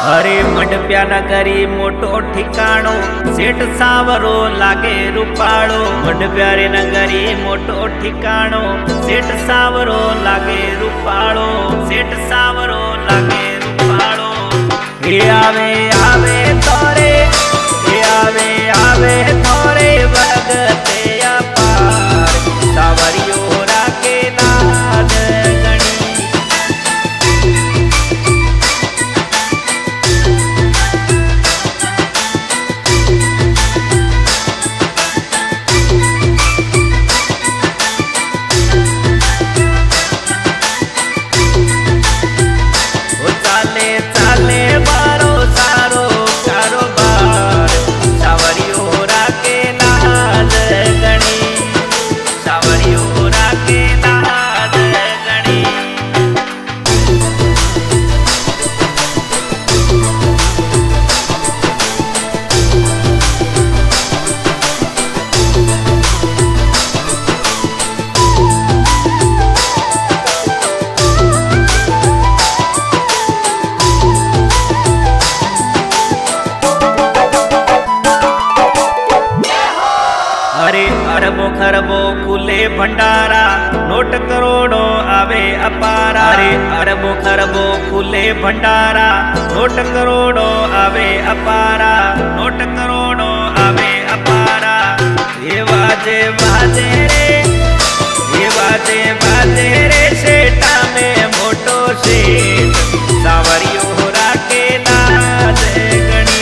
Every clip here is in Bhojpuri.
अरे मंडप्या नगरी मोटो ठिकाणो सेठ सावरो लागे रूपाळो। मंडप्या रे नगरी मोटो ठिकाणो सेठ सावरो लागे रूपाळो। सेठ सावरो लागे रूपाळो। हे आवे आवे तोरे, हे आवे आवे तोरे वगते अपार। सावरियो राके नाद गणी। अरबों खरबों खुले भंडारा नोट करोड़ों आवे अपारा। अरे अरबों खरबों खुले भंडारा नोट करोड़ों आवे अपारा। नोट करोड़ों आवे अपारा। ये बाजे बाजे रे, ये बाजे बाजे रे सेठा में मोटो सेठ। सावरियो राके नाद गणी।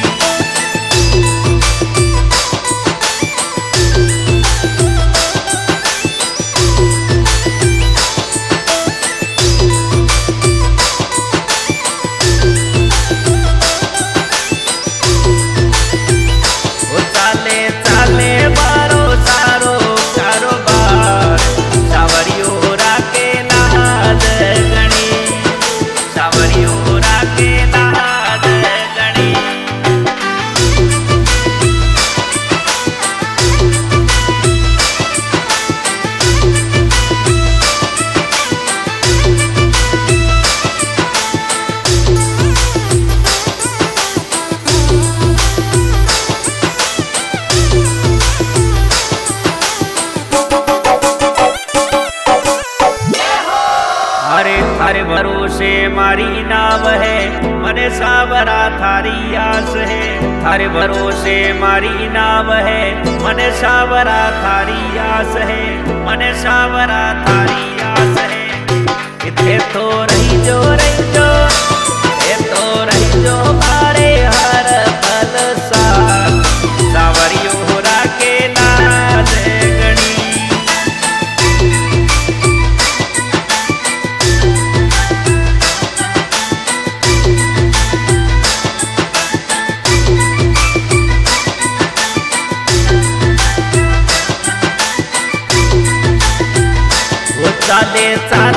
थारे भरोसे मारी नाव है मने सावरा थारी आस है। थारे भरोसे मारी नाव है मने सावरा थारी आस है। मने सावरा थारी आस है। इथे तो रही जो ये तो रही जो मारे हर पल साथ। सावरियो राके नाद गणी। चाले चाले